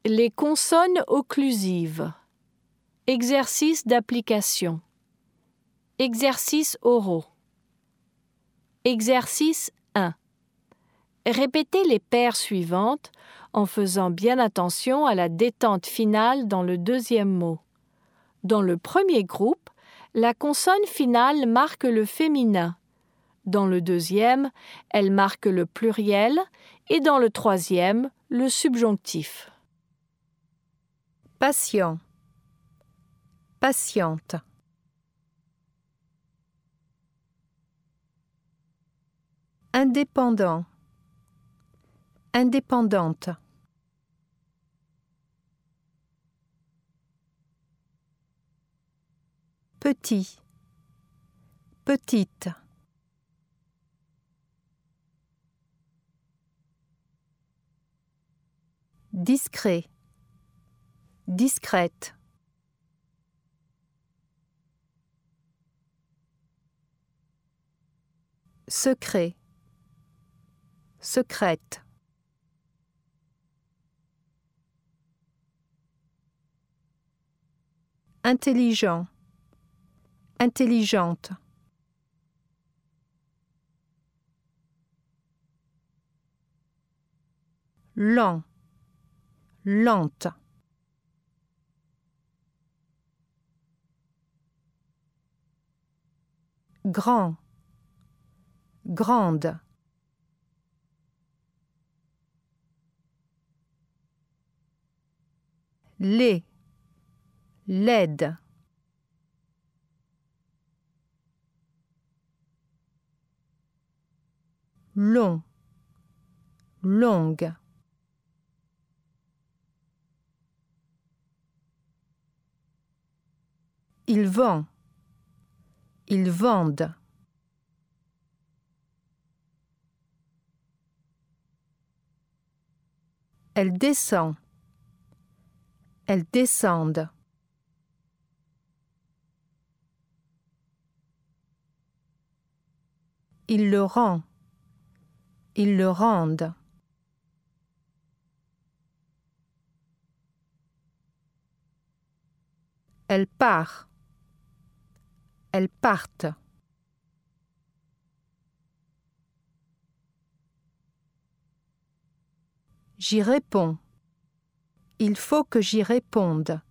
Les consonnes occlusives. Exercice d'application. Exercices oraux. Exercice 1. Répétez les paires suivantes en faisant bien attention à la détente finale dans le deuxième mot. Dans le premier groupe, la consonne finale marque le féminin. Dans le deuxième, elle marque le pluriel et dans le troisième, le subjonctif. Patient, patiente. Indépendant, indépendante. Petit, petite. Discret, discrète. Secret, secrète. Intelligent, intelligente. Lent, lente. Grand, grande. Laid, laide. Long, longue. Ils vendent, ils vendent. Elle descend, elles descendent. Il le rend, ils le rendent. Elle part, elles partent. J'y réponds. Il faut que j'y réponde.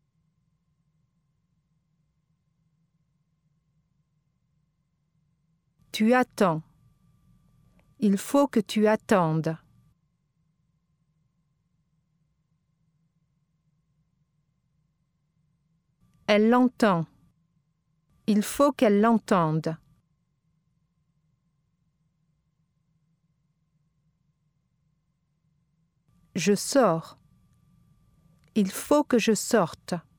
Tu attends. Il faut que tu attendes. Elle l'entend. Il faut qu'elle l'entende. Je sors. Il faut que je sorte.